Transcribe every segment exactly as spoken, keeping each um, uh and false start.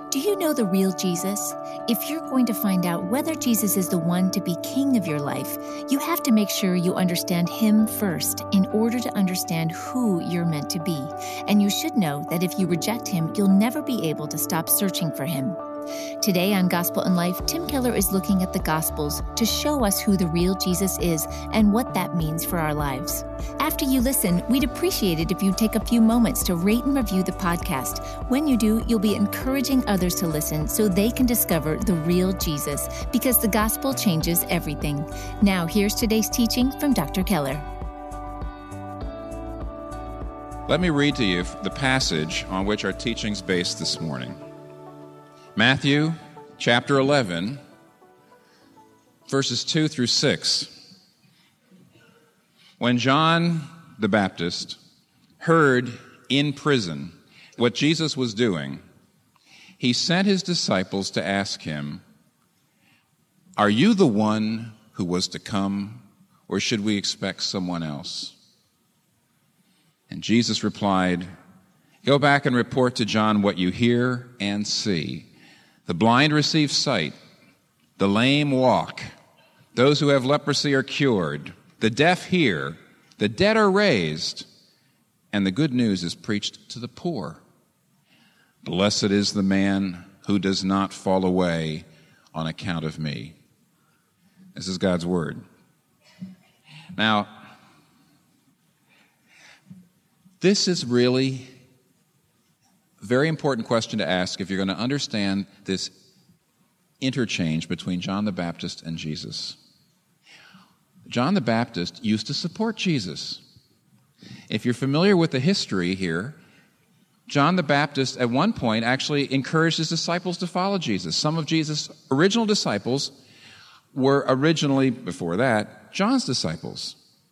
Do you know the real Jesus? If you're going to find out whether Jesus is the one to be king of your life, you have to make sure you understand him first in order to understand who you're meant to be. And you should know that if you reject him, you'll never be able to stop searching for him. Today on Gospel in Life, Tim Keller is looking at the Gospels to show us who the real Jesus is and what that means for our lives. After you listen, we'd appreciate it if you take a few moments to rate and review the podcast. When you do, you'll be encouraging others to listen so they can discover the real Jesus, because the gospel changes everything. Now, here's today's teaching from Doctor Keller. Let me read to you the passage on which our teaching's based this morning. Matthew chapter eleven, verses two through six. When John the Baptist heard in prison what Jesus was doing, he sent his disciples to ask him, "Are you the one who was to come, or should we expect someone else?" And Jesus replied, "Go back and report to John what you hear and see. The blind receive sight, the lame walk, those who have leprosy are cured, the deaf hear, the dead are raised, and the good news is preached to the poor. Blessed is the man who does not fall away on account of me." This is God's word. Now, this is really a very important question to ask if you're going to understand this interchange between John the Baptist and Jesus. John the Baptist used to support Jesus. If you're familiar with the history here, John the Baptist at one point actually encouraged his disciples to follow Jesus. Some of Jesus' original disciples were originally, before that, John's disciples.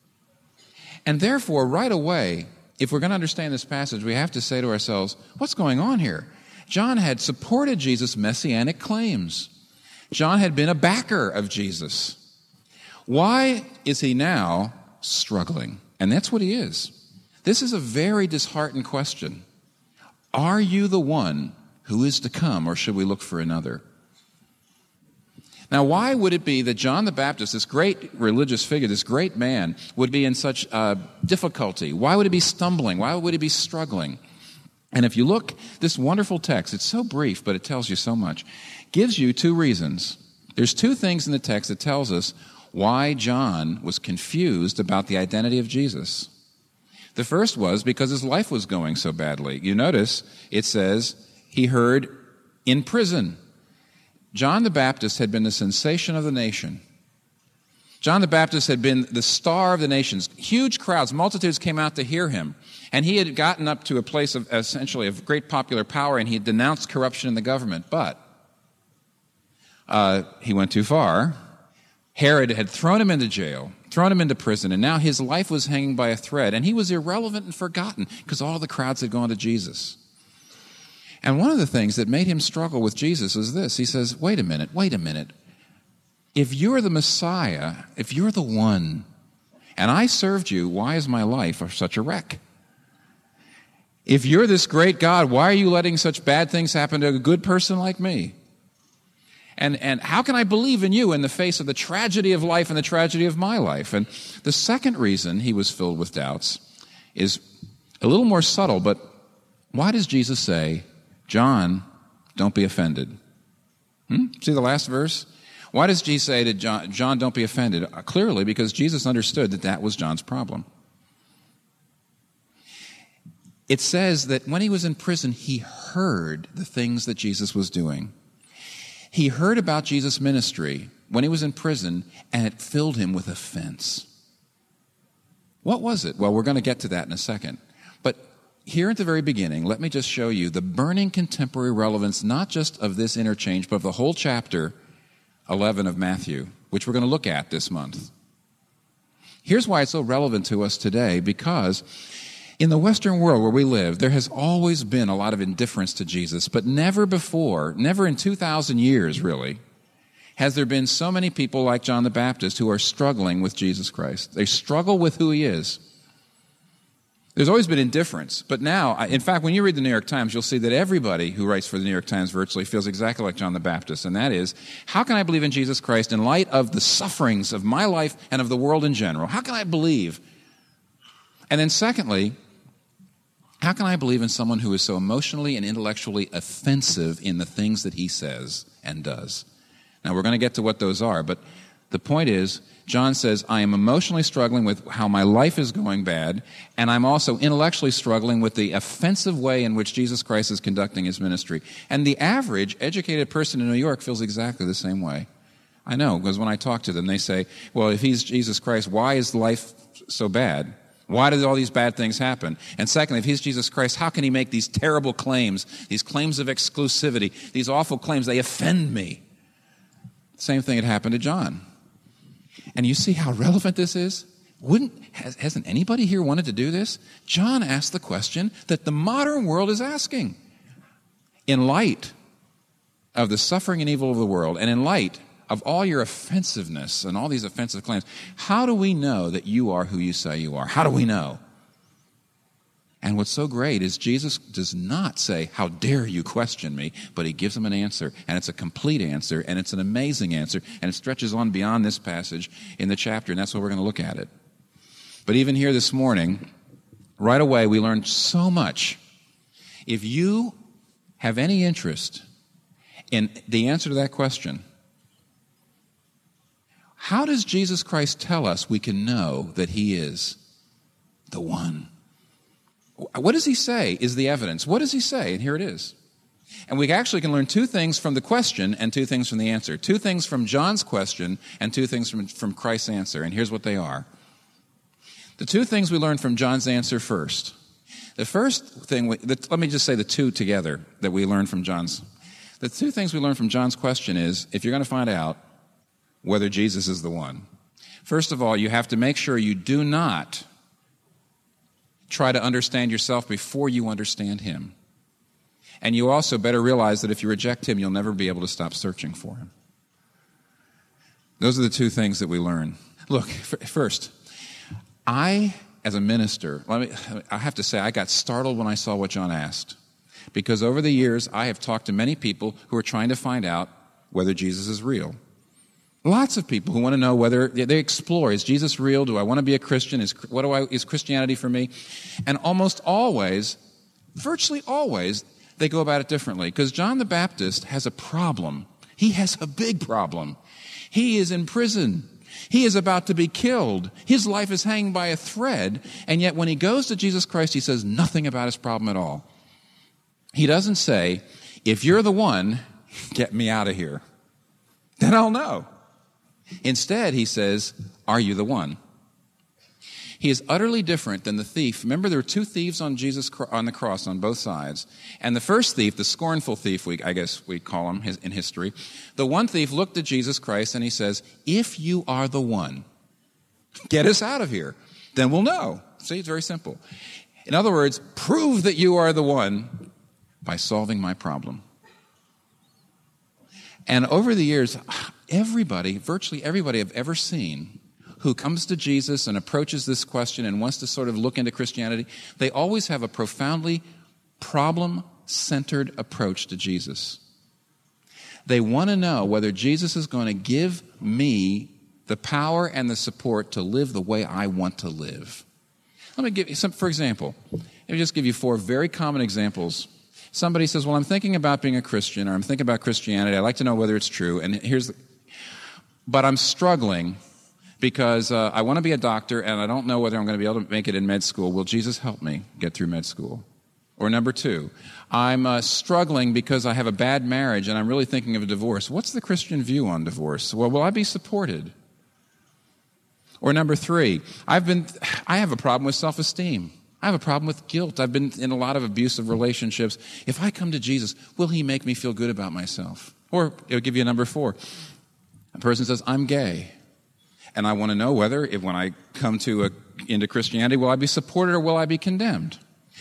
And therefore, right away, if we're going to understand this passage, we have to say to ourselves, what's going on here? John had supported Jesus' messianic claims. John had been a backer of Jesus. Why is he now struggling? And that's what he is. This is a very disheartened question. Are you the one who is to come, or should we look for another? Now, why would it be that John the Baptist, this great religious figure, this great man, would be in such uh, difficulty? Why would he be stumbling? Why would he be struggling? And if you look, this wonderful text, it's so brief, but it tells you so much, gives you two reasons. There's two things in the text that tells us why John was confused about the identity of Jesus. The first was because his life was going so badly. You notice it says he heard in prison. John the Baptist had been the sensation of the nation. John the Baptist had been the star of the nations. Huge crowds, multitudes came out to hear him. And he had gotten up to a place of essentially of great popular power, and he had denounced corruption in the government. But uh, he went too far. Herod had thrown him into jail, thrown him into prison, and now his life was hanging by a thread. And he was irrelevant and forgotten because all the crowds had gone to Jesus. And one of the things that made him struggle with Jesus is this. He says, wait a minute, wait a minute. If you're the Messiah, if you're the one, and I served you, why is my life such a wreck? If you're this great God, why are you letting such bad things happen to a good person like me? And, and how can I believe in you in the face of the tragedy of life and the tragedy of my life? And the second reason he was filled with doubts is a little more subtle, but why does Jesus say, John, don't be offended? Hmm? See the last verse? Why does Jesus say to John, John, don't be offended? Uh, clearly, because Jesus understood that that was John's problem. It says that when he was in prison, he heard the things that Jesus was doing. He heard about Jesus' ministry when he was in prison, and it filled him with offense. What was it? Well, we're going to get to that in a second. But here at the very beginning, let me just show you the burning contemporary relevance, not just of this interchange, but of the whole chapter eleven of Matthew, which we're going to look at this month. Here's why it's so relevant to us today, because in the Western world where we live, there has always been a lot of indifference to Jesus, but never before, never in two thousand years really, has there been so many people like John the Baptist who are struggling with Jesus Christ. They struggle with who he is. There's always been indifference, but now, in fact, when you read the New York Times, you'll see that everybody who writes for the New York Times virtually feels exactly like John the Baptist, and that is, how can I believe in Jesus Christ in light of the sufferings of my life and of the world in general? How can I believe? And then secondly, how can I believe in someone who is so emotionally and intellectually offensive in the things that he says and does? Now, we're going to get to what those are, but the point is, John says, I am emotionally struggling with how my life is going bad, and I'm also intellectually struggling with the offensive way in which Jesus Christ is conducting his ministry. And the average educated person in New York feels exactly the same way. I know, because when I talk to them, they say, well, if he's Jesus Christ, why is life so bad? Why did all these bad things happen? And secondly, if he's Jesus Christ, how can he make these terrible claims, these claims of exclusivity, these awful claims? They offend me. Same thing had happened to John. And you see how relevant this is? Wouldn't, has, hasn't anybody here wanted to do this? John asked the question that the modern world is asking. In light of the suffering and evil of the world, and in light of all your offensiveness and all these offensive claims, how do we know that you are who you say you are? How do we know? And what's so great is Jesus does not say, how dare you question me, but he gives them an answer, and it's a complete answer, and it's an amazing answer, and it stretches on beyond this passage in the chapter, and that's why we're going to look at it. But even here this morning, right away we learned so much. If you have any interest in the answer to that question, how does Jesus Christ tell us we can know that he is the one? What does he say is the evidence? What does he say? And here it is. And we actually can learn two things from the question and two things from the answer. Two things from John's question and two things from, from Christ's answer. And here's what they are. The two things we learn from John's answer first. The first thing, we, the, let me just say the two together that we learn from John's. The two things we learn from John's question is, if you're going to find out whether Jesus is the one, first of all, you have to make sure you do not try to understand yourself before you understand him. And you also better realize that if you reject him, you'll never be able to stop searching for him. Those are the two things that we learn. Look, first, I, as a minister, let me, I have to say, I got startled when I saw what John asked. Because over the years, I have talked to many people who are trying to find out whether Jesus is real. Lots of people who want to know whether they explore, is Jesus real? Do I want to be a Christian? Is what do I is Christianity for me? And almost always, virtually always, they go about it differently. Because John the Baptist has a problem. He has a big problem. He is in prison. He is about to be killed. His life is hanging by a thread. And yet when he goes to Jesus Christ, he says nothing about his problem at all. He doesn't say, if you're the one, get me out of here. Then I'll know. Instead, he says, are you the one? He is utterly different than the thief. Remember, there were two thieves on Jesus on the cross on both sides. And the first thief, the scornful thief, we, I guess we call him in history, the one thief looked at Jesus Christ and he says, if you are the one, get us out of here. Then we'll know. See, it's very simple. In other words, prove that you are the one by solving my problem. And over the years, everybody, virtually everybody I've ever seen who comes to Jesus and approaches this question and wants to sort of look into Christianity, they always have a profoundly problem-centered approach to Jesus. They want to know whether Jesus is going to give me the power and the support to live the way I want to live. Let me give you some, for example, let me just give you four very common examples. Somebody says, well, I'm thinking about being a Christian, or I'm thinking about Christianity. I'd like to know whether it's true. And here's the, but I'm struggling because uh, I want to be a doctor, and I don't know whether I'm going to be able to make it in med school. Will Jesus help me get through med school? Or number two, I'm uh, struggling because I have a bad marriage, and I'm really thinking of a divorce. What's the Christian view on divorce? Well, will I be supported? Or number three, I've been, I have a problem with self-esteem. I have a problem with guilt. I've been in a lot of abusive relationships. If I come to Jesus, will he make me feel good about myself? Or it'll give you a number four. A person says, I'm gay. And I want to know whether, if when I come to a, into Christianity, will I be supported or will I be condemned?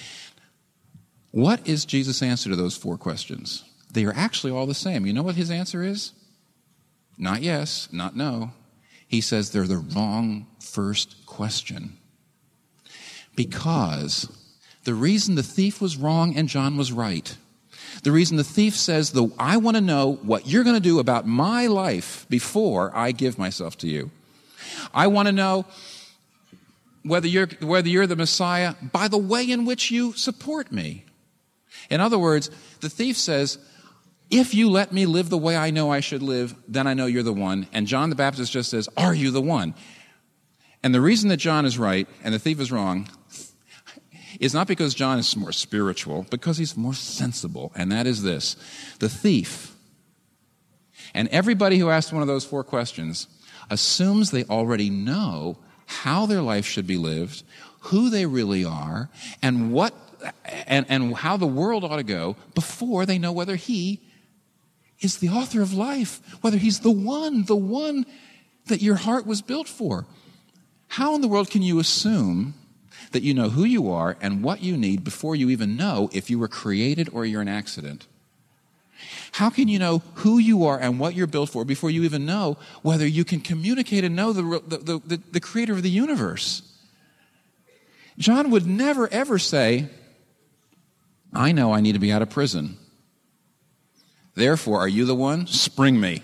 What is Jesus' answer to those four questions? They are actually all the same. You know what his answer is? Not yes, not no. He says they're the wrong first question. Because the reason the thief was wrong and John was right, the reason the thief says, the, I want to know what you're going to do about my life before I give myself to you. I want to know whether you're, whether you're the Messiah by the way in which you support me. In other words, the thief says, if you let me live the way I know I should live, then I know you're the one. And John the Baptist just says, are you the one? And the reason that John is right and the thief is wrong is not because John is more spiritual, because he's more sensible. And that is this: the thief, and everybody who asks one of those four questions, assumes they already know how their life should be lived, who they really are, and what and, and how the world ought to go before they know whether he is the author of life, whether he's the one, the one that your heart was built for. How in the world can you assume that you know who you are and what you need before you even know if you were created or you're an accident? How can you know who you are and what you're built for before you even know whether you can communicate and know the, the, the, the creator of the universe? John would never, ever say, I know I need to be out of prison. Therefore, are you the one? Spring me.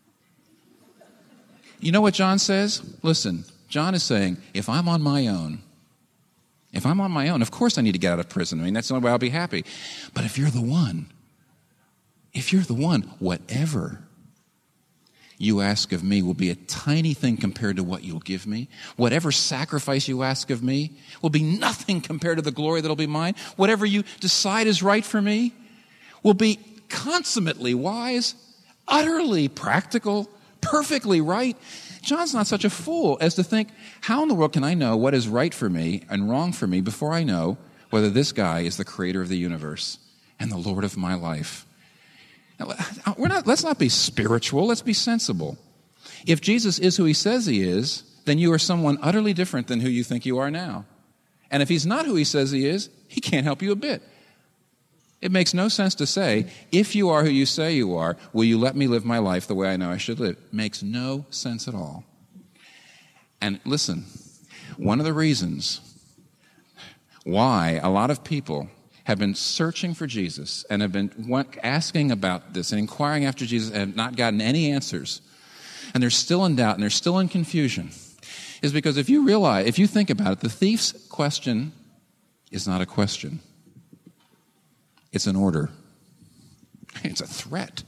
You know what John says? Listen, John is saying, if I'm on my own, if I'm on my own, of course I need to get out of prison. I mean, that's the only way I'll be happy. But if you're the one, if you're the one, whatever you ask of me will be a tiny thing compared to what you'll give me. Whatever sacrifice you ask of me will be nothing compared to the glory that'll be mine. Whatever you decide is right for me will be consummately wise, utterly practical, perfectly right. John's not such a fool as to think, how in the world can I know what is right for me and wrong for me before I know whether this guy is the creator of the universe and the Lord of my life? Now, we're not, let's not be spiritual, let's be sensible. If Jesus is who he says he is, then you are someone utterly different than who you think you are now. And if he's not who he says he is, he can't help you a bit. It makes no sense to say, if you are who you say you are, will you let me live my life the way I know I should live? It makes no sense at all. And listen, one of the reasons why a lot of people have been searching for Jesus and have been asking about this and inquiring after Jesus and have not gotten any answers, and they're still in doubt and they're still in confusion, is because if you realize, if you think about it, the thief's question is not a question. It's an order. It's a threat.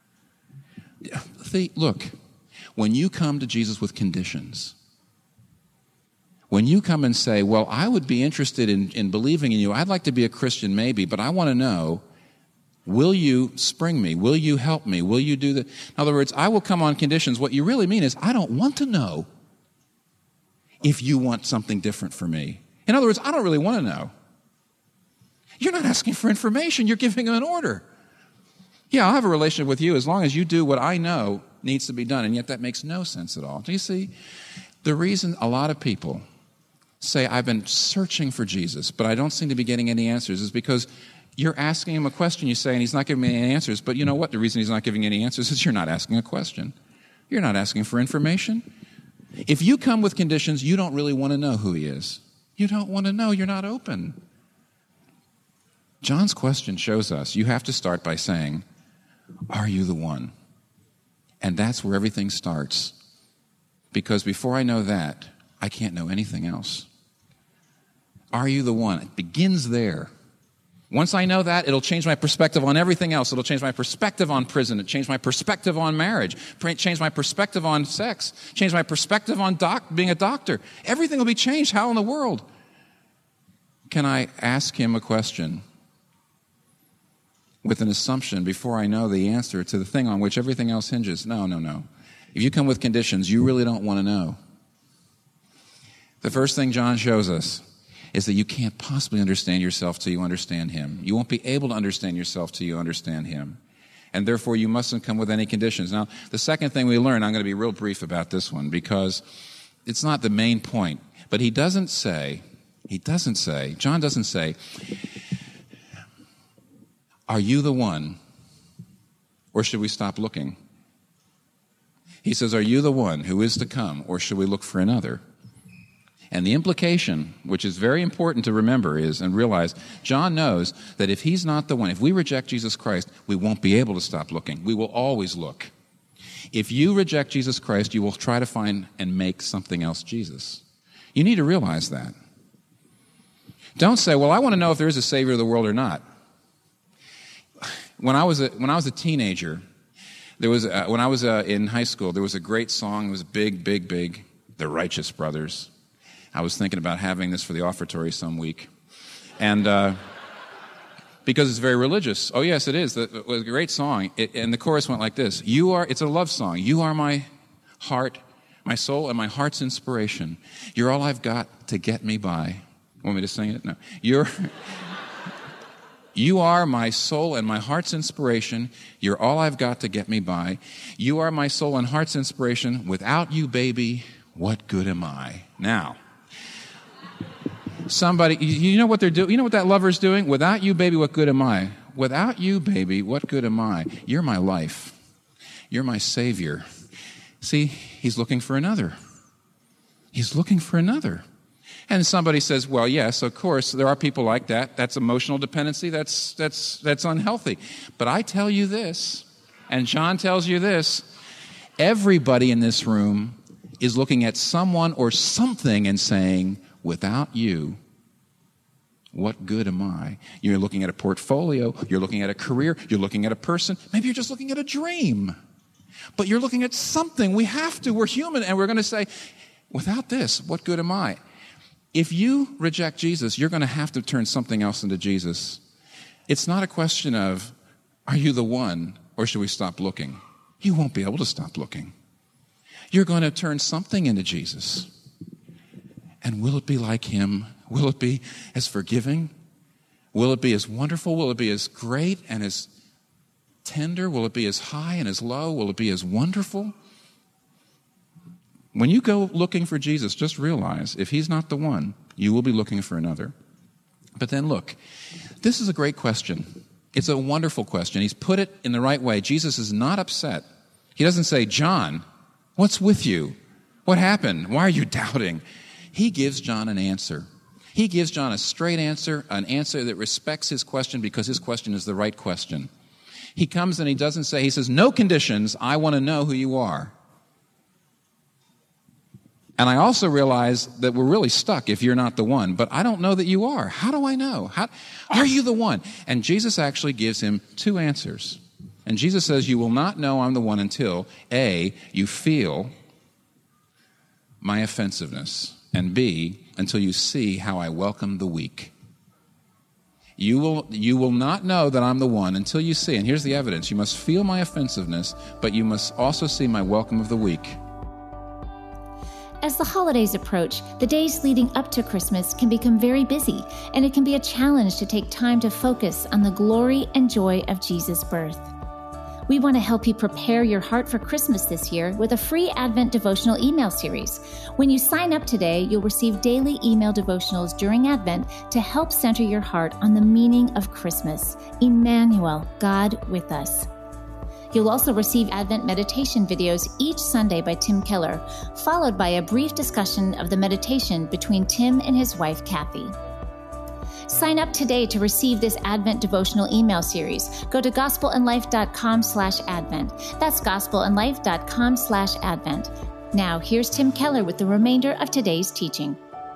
Look, when you come to Jesus with conditions, when you come and say, well, I would be interested in, in believing in you, I'd like to be a Christian maybe, but I want to know, will you spring me? Will you help me? Will you do that? In other words, I will come on conditions. What you really mean is, I don't want to know if you want something different for me. In other words, I don't really want to know. You're not asking for information. You're giving an order. Yeah, I'll have a relationship with you as long as you do what I know needs to be done, and yet that makes no sense at all. Do you see? The reason a lot of people say, I've been searching for Jesus, but I don't seem to be getting any answers, is because you're asking him a question, you say, and he's not giving me any answers. But you know what? The reason he's not giving any answers is you're not asking a question. You're not asking for information. If you come with conditions, you don't really want to know who he is. You don't want to know. You're not open. John's question shows us you have to start by saying, are you the one? And that's where everything starts. Because before I know that, I can't know anything else. Are you the one? It begins there. Once I know that, it'll change my perspective on everything else. It'll change my perspective on prison. It'll change my perspective on marriage. Change my perspective on sex. Change my perspective on doc- being a doctor. Everything will be changed. How in the world can I ask him a question with an assumption before I know the answer to the thing on which everything else hinges? No, no, no. If you come with conditions, you really don't want to know. The first thing John shows us is that you can't possibly understand yourself till you understand him. You won't be able to understand yourself till you understand him. And therefore, you mustn't come with any conditions. Now, the second thing we learn, I'm going to be real brief about this one because it's not the main point. But he doesn't say, he doesn't say, John doesn't say, are you the one, or should we stop looking? He says, are you the one who is to come, or should we look for another? And the implication, which is very important to remember, is, and realize, John knows that if he's not the one, if we reject Jesus Christ, we won't be able to stop looking. We will always look. If you reject Jesus Christ, you will try to find and make something else Jesus. You need to realize that. Don't say, well, I want to know if there is a Savior of the world or not. When I was a, when I was a teenager, there was a, when I was a, in high school, there was a great song. It was big, big, big, The Righteous Brothers. I was thinking about having this for the offertory some week. And uh, because it's very religious. Oh, yes, it is. It was a great song. It, and the chorus went like this. You are, it's a love song. You are my heart, my soul, and my heart's inspiration. You're all I've got to get me by. Want me to sing it? No. You're... You are my soul and my heart's inspiration. You're all I've got to get me by. You are my soul and heart's inspiration. Without you, baby, what good am I? Now, somebody, you know what they're doing? You know what that lover's doing? Without you, baby, what good am I? Without you, baby, what good am I? You're my life. You're my Savior. See, he's looking for another. He's looking for another. And somebody says, well, yes, of course, there are people like that. That's emotional dependency. That's, that's, that's unhealthy. But I tell you this, and John tells you this, everybody in this room is looking at someone or something and saying, without you, what good am I? You're looking at a portfolio. You're looking at a career. You're looking at a person. Maybe you're just looking at a dream. But you're looking at something. We have to. We're human, and we're going to say, without this, what good am I? If you reject Jesus, you're going to have to turn something else into Jesus. It's not a question of, are you the one, or should we stop looking? You won't be able to stop looking. You're going to turn something into Jesus. And will it be like him? Will it be as forgiving? Will it be as wonderful? Will it be as great and as tender? Will it be as high and as low? Will it be as wonderful? When you go looking for Jesus, just realize if he's not the one, you will be looking for another. But then look, this is a great question. It's a wonderful question. He's put it in the right way. Jesus is not upset. He doesn't say, John, what's with you? What happened? Why are you doubting? He gives John an answer. He gives John a straight answer, an answer that respects his question because his question is the right question. He comes and he doesn't say, he says, no conditions, I want to know who you are. And I also realize that we're really stuck if you're not the one, but I don't know that you are. How do I know? How, are you the one? And Jesus actually gives him two answers. And Jesus says, you will not know I'm the one until, A, you feel my offensiveness, and B, until you see how I welcome the weak. You will, you will not know that I'm the one until you see, and here's the evidence, you must feel my offensiveness, but you must also see my welcome of the weak. As the holidays approach, the days leading up to Christmas can become very busy, and it can be a challenge to take time to focus on the glory and joy of Jesus' birth. We want to help you prepare your heart for Christmas this year with a free Advent devotional email series. When you sign up today, you'll receive daily email devotionals during Advent to help center your heart on the meaning of Christmas, Emmanuel, God with us. You'll also receive Advent meditation videos each Sunday by Tim Keller, followed by a brief discussion of the meditation between Tim and his wife, Kathy. Sign up today to receive this Advent devotional email series. Go to gospelandlife.com slash Advent. That's gospelandlife.com slash Advent. Now, here's Tim Keller with the remainder of today's teaching.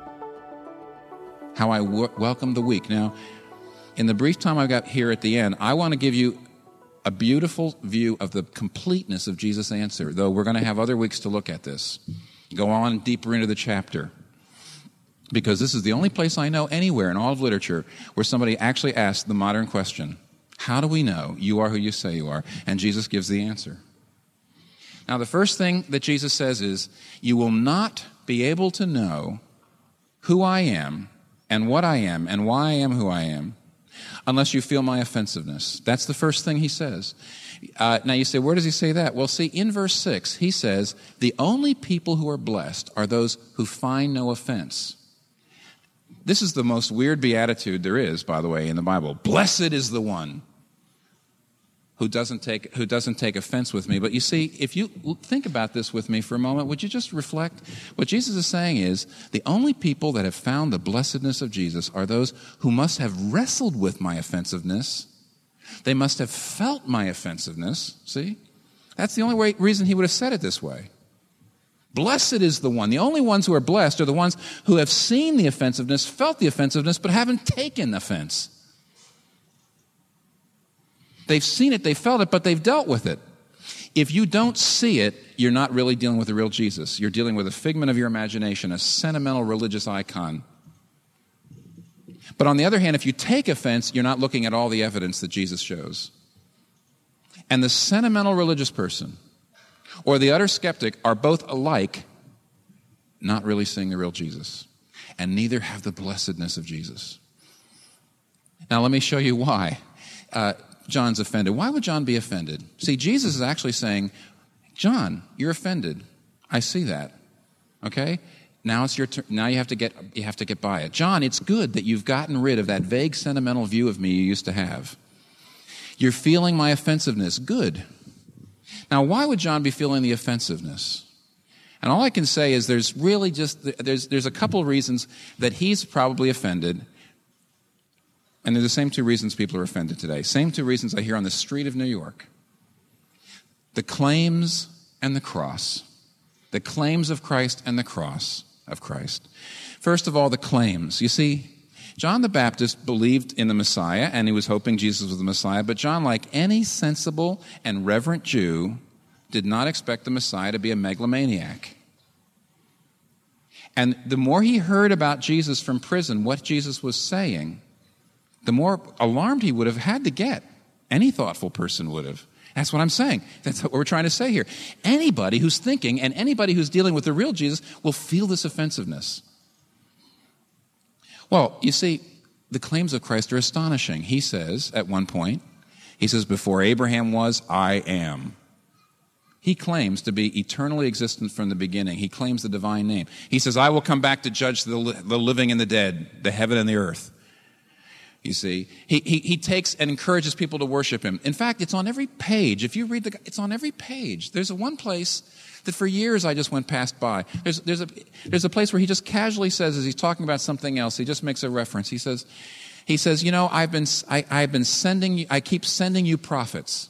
How I w- welcome the weak. Now, in the brief time I've got here at the end, I want to give you a beautiful view of the completeness of Jesus' answer, though we're going to have other weeks to look at this. Go on deeper into the chapter. Because this is the only place I know anywhere in all of literature where somebody actually asked the modern question, how do we know you are who you say you are? And Jesus gives the answer. Now, the first thing that Jesus says is, you will not be able to know who I am and what I am and why I am who I am unless you feel my offensiveness. That's the first thing he says. Uh, now you say, where does he say that? Well, see, in verse six, he says, the only people who are blessed are those who find no offense. This is the most weird beatitude there is, by the way, in the Bible. Blessed is the one who doesn't take who doesn't take offense with me. But you see, if you think about this with me for a moment, would you just reflect? What Jesus is saying is, the only people that have found the blessedness of Jesus are those who must have wrestled with my offensiveness. They must have felt my offensiveness. See? That's the only way, reason he would have said it this way. Blessed is the one. The only ones who are blessed are the ones who have seen the offensiveness, felt the offensiveness, but haven't taken offense. They've seen it, they've felt it, but they've dealt with it. If you don't see it, you're not really dealing with the real Jesus. You're dealing with a figment of your imagination, a sentimental religious icon. But on the other hand, if you take offense, you're not looking at all the evidence that Jesus shows. And the sentimental religious person or the utter skeptic are both alike, not really seeing the real Jesus. And neither have the blessedness of Jesus. Now let me show you why. Uh, John's offended. Why would John be offended? See, Jesus is actually saying, John, you're offended. I see that. Okay? Now it's your turn. Now you have to get you have to get by it. John, it's good that you've gotten rid of that vague sentimental view of me you used to have. You're feeling my offensiveness. Good. Now, why would John be feeling the offensiveness? And all I can say is there's really just there's there's a couple of reasons that he's probably offended. And they're the same two reasons people are offended today. Same two reasons I hear on the street of New York. The claims and the cross. The claims of Christ and the cross of Christ. First of all, the claims. You see, John the Baptist believed in the Messiah, and he was hoping Jesus was the Messiah. But John, like any sensible and reverent Jew, did not expect the Messiah to be a megalomaniac. And the more he heard about Jesus from prison, what Jesus was saying, the more alarmed he would have had to get. Any thoughtful person would have. That's what I'm saying. That's what we're trying to say here. Anybody who's thinking and anybody who's dealing with the real Jesus will feel this offensiveness. Well, you see, the claims of Christ are astonishing. He says at one point, he says, before Abraham was, I am. He claims to be eternally existent from the beginning. He claims the divine name. He says, I will come back to judge the, li- the living and the dead, the heaven and the earth. You see, he, he he takes and encourages people to worship him. In fact, it's on every page. If you read the, it's on every page. There's a one place that for years I just went past by. There's there's a there's a place where he just casually says, as he's talking about something else, he just makes a reference. He says, he says, you know, I've been I, I've been sending you, I keep sending you prophets.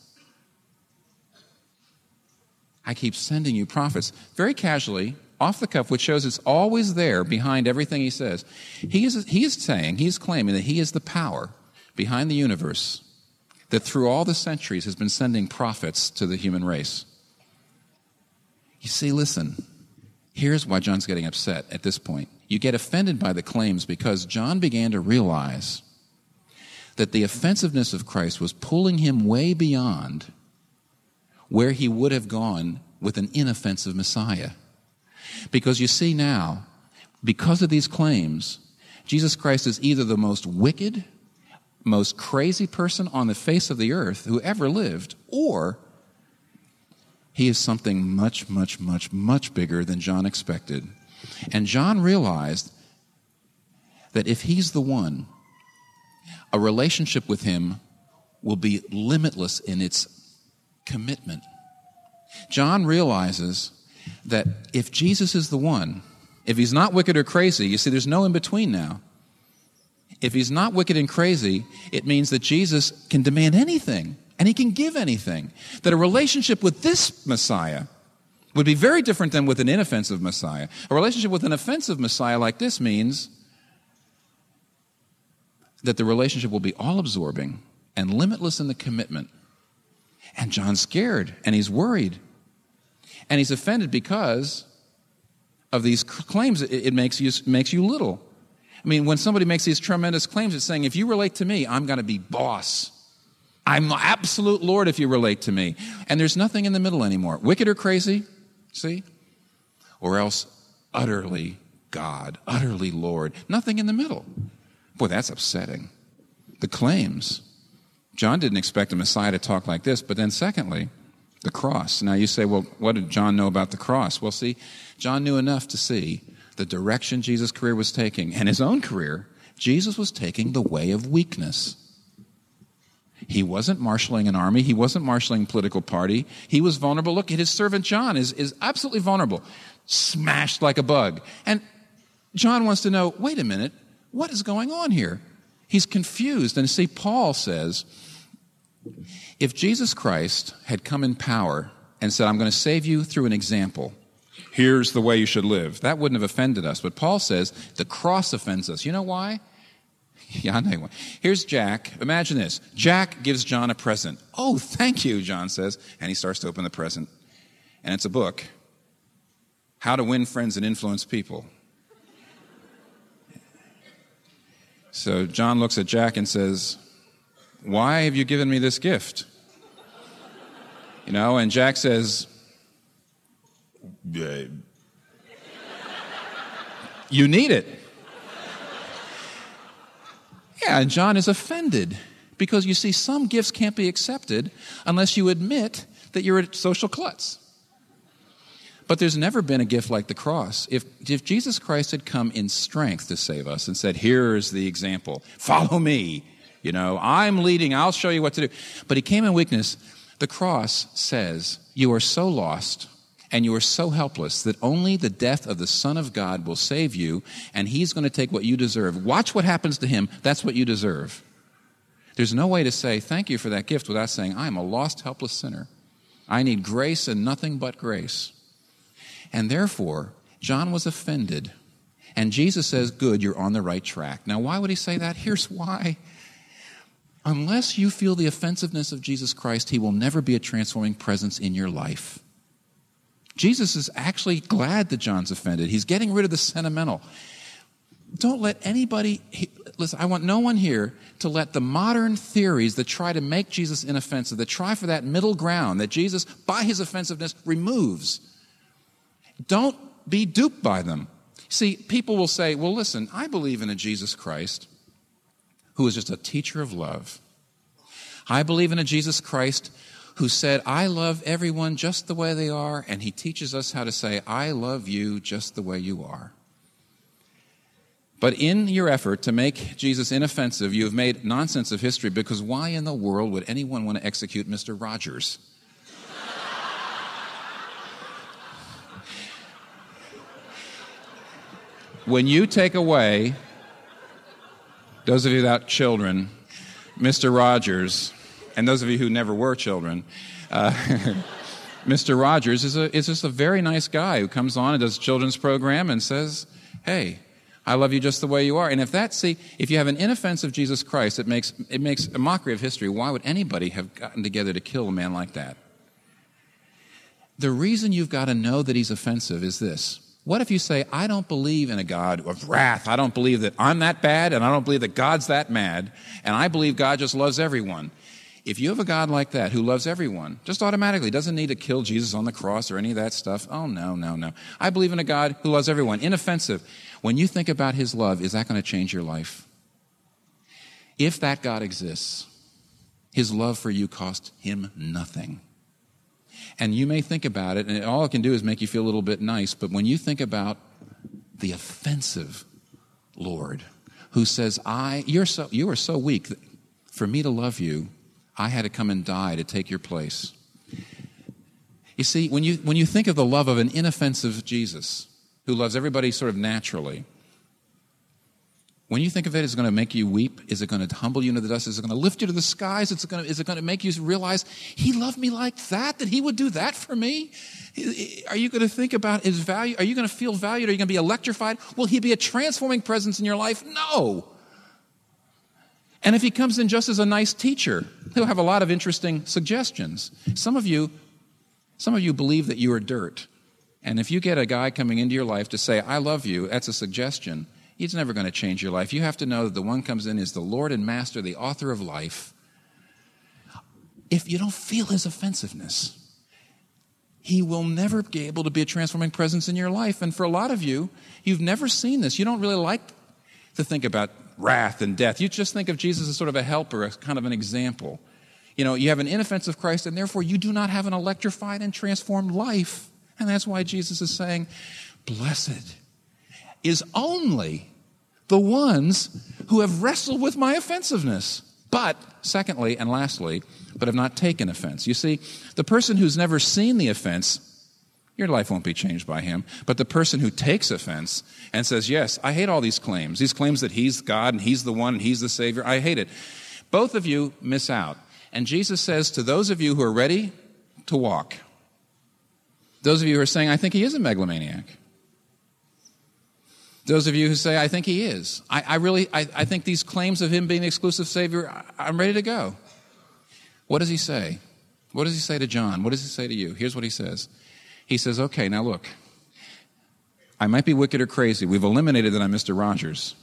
I keep sending you prophets. Very casually, off the cuff, which shows it's always there behind everything he says. He is, he is saying, he is claiming that he is the power behind the universe that through all the centuries has been sending prophets to the human race. You see, listen, here's why John's getting upset at this point. You get offended by the claims because John began to realize that the offensiveness of Christ was pulling him way beyond where he would have gone with an inoffensive Messiah. Because you see now, because of these claims, Jesus Christ is either the most wicked, most crazy person on the face of the earth who ever lived, or he is something much, much, much, much bigger than John expected. And John realized that if he's the one, a relationship with him will be limitless in its commitment. John realizes that if Jesus is the one, if he's not wicked or crazy, you see, there's no in between now. If he's not wicked and crazy, it means that Jesus can demand anything and he can give anything. That a relationship with this Messiah would be very different than with an inoffensive Messiah. A relationship with an offensive Messiah like this means that the relationship will be all-absorbing and limitless in the commitment. And John's scared and he's worried. And he's offended because of these claims. It, it makes you makes you little. I mean, when somebody makes these tremendous claims, it's saying, if you relate to me, I'm going to be boss. I'm absolute Lord if you relate to me. And there's nothing in the middle anymore. Wicked or crazy, see? Or else utterly God, utterly Lord. Nothing in the middle. Boy, that's upsetting. The claims. John didn't expect a Messiah to talk like this, but then secondly, the cross. Now you say, well, what did John know about the cross? Well, see, John knew enough to see the direction Jesus' career was taking. And his own career, Jesus was taking the way of weakness. He wasn't marshaling an army. He wasn't marshaling a political party. He was vulnerable. Look at his servant John is, is absolutely vulnerable, smashed like a bug. And John wants to know, wait a minute, what is going on here? He's confused. And see, Paul says, if Jesus Christ had come in power and said, I'm going to save you through an example, here's the way you should live, that wouldn't have offended us. But Paul says the cross offends us. You know why? Yeah, I know why. Here's Jack. Imagine this. Jack gives John a present. Oh, thank you, John says. And he starts to open the present. And it's a book. How to Win Friends and Influence People. So John looks at Jack and says, why have you given me this gift? You know, and Jack says, you need it. Yeah, and John is offended because, you see, some gifts can't be accepted unless you admit that you're a social klutz. But there's never been a gift like the cross. If, if Jesus Christ had come in strength to save us and said, here's the example, follow me, you know, I'm leading, I'll show you what to do. But he came in weakness. The cross says, you are so lost and you are so helpless that only the death of the Son of God will save you, and he's going to take what you deserve. Watch what happens to him. That's what you deserve. There's no way to say thank you for that gift without saying, I'm a lost, helpless sinner. I need grace and nothing but grace. And therefore, John was offended. And Jesus says, good, you're on the right track. Now, why would he say that? Here's why. Unless you feel the offensiveness of Jesus Christ, he will never be a transforming presence in your life. Jesus is actually glad that John's offended. He's getting rid of the sentimental. Don't let anybody, he, listen, I want no one here to let the modern theories that try to make Jesus inoffensive, that try for that middle ground that Jesus, by his offensiveness, removes. Don't be duped by them. See, people will say, well, listen, I believe in a Jesus Christ who is just a teacher of love. I believe in a Jesus Christ who said, I love everyone just the way they are, and he teaches us how to say, I love you just the way you are. But in your effort to make Jesus inoffensive, you have made nonsense of history, because why in the world would anyone want to execute Mister Rogers? When you take away, those of you without children, Mister Rogers, and those of you who never were children, uh, Mister Rogers is, a, is just a very nice guy who comes on and does a children's program and says, hey, I love you just the way you are. And if that, see, if you have an inoffensive Jesus Christ, it makes, it makes a mockery of history. Why would anybody have gotten together to kill a man like that? The reason you've got to know that he's offensive is this. What if you say, I don't believe in a God of wrath. I don't believe that I'm that bad, and I don't believe that God's that mad, and I believe God just loves everyone. If you have a God like that who loves everyone, just automatically, doesn't need to kill Jesus on the cross or any of that stuff. Oh, no, no, no. I believe in a God who loves everyone, inoffensive. When you think about his love, is that going to change your life? If that God exists, his love for you cost him nothing. And you may think about it, and all it can do is make you feel a little bit nice, but when you think about the offensive Lord who says, I, you're so, you are so weak that for me to love you, I had to come and die to take your place. You see, when you, when you think of the love of an inoffensive Jesus who loves everybody sort of naturally, when you think of it, is it going to make you weep? Is it going to humble you into the dust? Is it going to lift you to the skies? Is it going to, is it going to make you realize he loved me like that, that he would do that for me? Are you going to think about his value? Are you going to feel valued? Are you going to be electrified? Will he be a transforming presence in your life? No. And if he comes in just as a nice teacher, he'll have a lot of interesting suggestions. Some of you, some of you believe that you are dirt. And if you get a guy coming into your life to say, I love you, that's a suggestion. He's never going to change your life. You have to know that the one comes in is the Lord and Master, the author of life. If you don't feel his offensiveness, he will never be able to be a transforming presence in your life. And for a lot of you, you've never seen this. You don't really like to think about wrath and death. You just think of Jesus as sort of a helper, as kind of an example. You know, you have an inoffensive Christ, and therefore you do not have an electrified and transformed life. And that's why Jesus is saying, blessed is only the ones who have wrestled with my offensiveness. But, secondly and lastly, but have not taken offense. You see, the person who's never seen the offense, your life won't be changed by him. But the person who takes offense and says, yes, I hate all these claims, these claims that he's God and he's the one and he's the Savior, I hate it. Both of you miss out. And Jesus says to those of you who are ready to walk, those of you who are saying, I think he is a megalomaniac. Those of you who say, I think he is. I, I really, I, I think these claims of him being the exclusive Savior, I, I'm ready to go. What does he say? What does he say to John? What does he say to you? Here's what he says. He says, okay, now look. I might be wicked or crazy. We've eliminated that I'm Mister Rogers.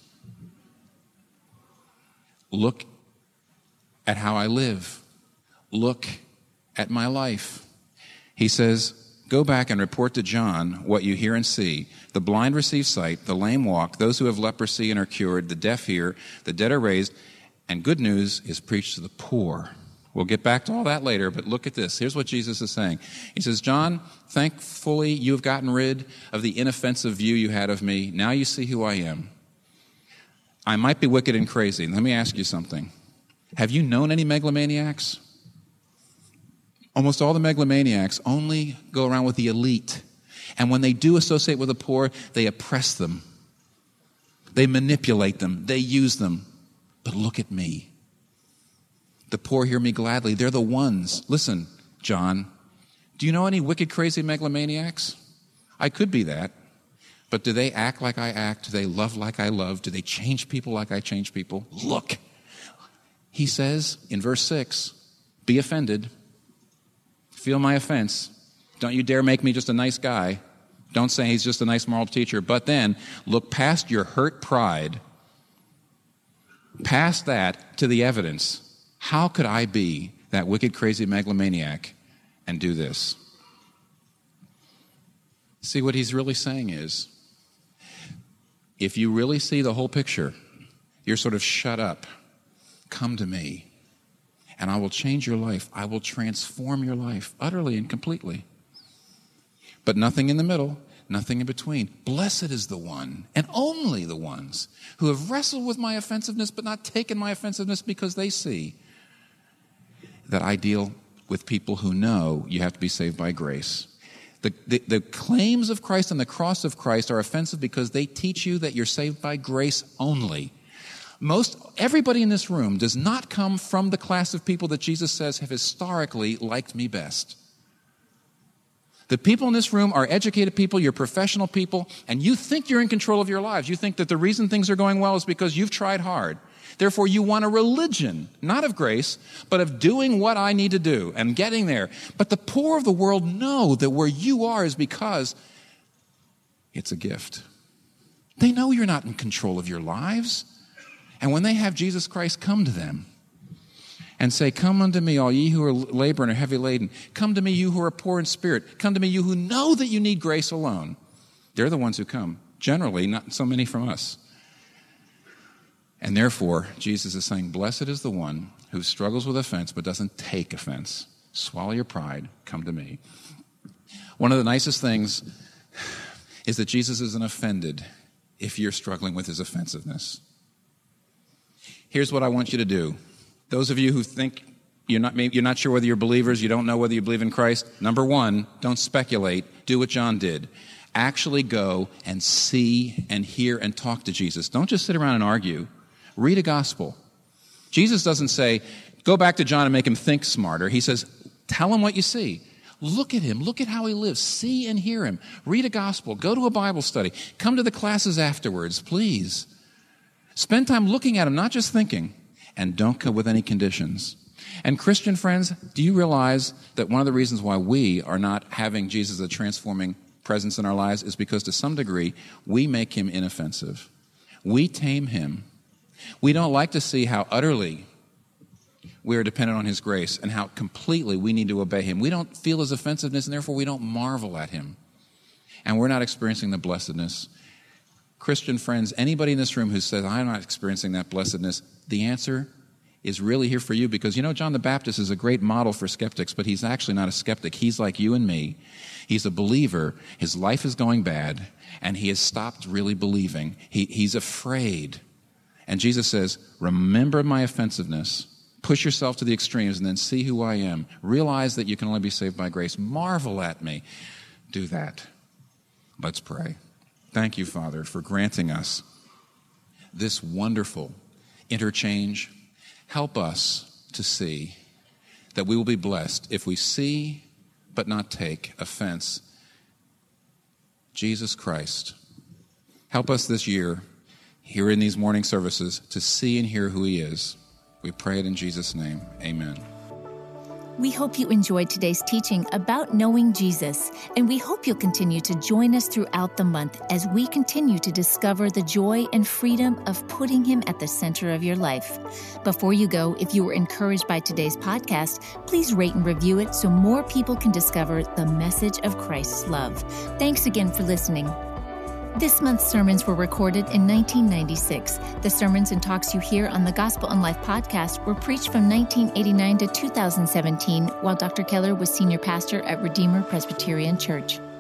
Look at how I live. Look at my life. He says, go back and report to John what you hear and see. The blind receive sight, the lame walk, those who have leprosy and are cured, the deaf hear, the dead are raised, and good news is preached to the poor. We'll get back to all that later, but look at this. Here's what Jesus is saying. He says, John, thankfully you've gotten rid of the inoffensive view you had of me. Now you see who I am. I might be wicked and crazy. Let me ask you something. Have you known any megalomaniacs? Almost all the megalomaniacs only go around with the elite. And when they do associate with the poor, they oppress them. They manipulate them. They use them. But look at me. The poor hear me gladly. They're the ones. Listen, John, do you know any wicked, crazy megalomaniacs? I could be that. But do they act like I act? Do they love like I love? Do they change people like I change people? Look. He says in verse six, be offended. Feel my offense. Don't you dare make me just a nice guy. Don't say he's just a nice moral teacher. But then look past your hurt pride, past that to the evidence. How could I be that wicked, crazy megalomaniac and do this? See, what he's really saying is, if you really see the whole picture, you're sort of shut up. Come to me. And I will change your life. I will transform your life utterly and completely. But nothing in the middle, nothing in between. Blessed is the one, and only the ones, who have wrestled with my offensiveness, but not taken my offensiveness, because they see that I deal with people who know you have to be saved by grace. The, the, the claims of Christ and the cross of Christ are offensive because they teach you that you're saved by grace only. Most, everybody in this room does not come from the class of people that Jesus says have historically liked me best. The people in this room are educated people, you're professional people, and you think you're in control of your lives. You think that the reason things are going well is because you've tried hard. Therefore, you want a religion, not of grace, but of doing what I need to do and getting there. But the poor of the world know that where you are is because it's a gift. They know you're not in control of your lives. And when they have Jesus Christ come to them and say, come unto me, all ye who are laboring and are heavy laden. Come to me, you who are poor in spirit. Come to me, you who know that you need grace alone. They're the ones who come. Generally, not so many from us. And therefore, Jesus is saying, blessed is the one who struggles with offense but doesn't take offense. Swallow your pride. Come to me. One of the nicest things is that Jesus isn't offended if you're struggling with his offensiveness. Here's what I want you to do. Those of you who think you're not, you're not sure whether you're believers, you don't know whether you believe in Christ, number one, don't speculate. Do what John did. Actually go and see and hear and talk to Jesus. Don't just sit around and argue. Read a gospel. Jesus doesn't say, go back to John and make him think smarter. He says, tell him what you see. Look at him. Look at how he lives. See and hear him. Read a gospel. Go to a Bible study. Come to the classes afterwards, please. Spend time looking at him, not just thinking. And don't come with any conditions. And Christian friends, do you realize that one of the reasons why we are not having Jesus as a transforming presence in our lives is because to some degree we make him inoffensive. We tame him. We don't like to see how utterly we are dependent on his grace and how completely we need to obey him. We don't feel his offensiveness, and therefore we don't marvel at him. And we're not experiencing the blessedness. Christian friends, anybody in this room who says, I'm not experiencing that blessedness, the answer is really here for you, because you know John the Baptist is a great model for skeptics, but he's actually not a skeptic. He's like you and me. He's a believer. His life is going bad, and he has stopped really believing. He, he's afraid. And Jesus says, remember my offensiveness, Push yourself to the extremes and then see who I am. Realize that you can only be saved by grace. Marvel at me. Do that. Let's pray. Thank you, Father, for granting us this wonderful interchange. Help us to see that we will be blessed if we see but not take offense. Jesus Christ, help us this year, here in these morning services, to see and hear who he is. We pray it in Jesus' name. Amen. We hope you enjoyed today's teaching about knowing Jesus, and we hope you'll continue to join us throughout the month as we continue to discover the joy and freedom of putting him at the center of your life. Before you go, if you were encouraged by today's podcast, please rate and review it so more people can discover the message of Christ's love. Thanks again for listening. This month's sermons were recorded in nineteen ninety-six. The sermons and talks you hear on the Gospel in Life podcast were preached from nineteen eighty-nine to two thousand seventeen, while Doctor Keller was senior pastor at Redeemer Presbyterian Church.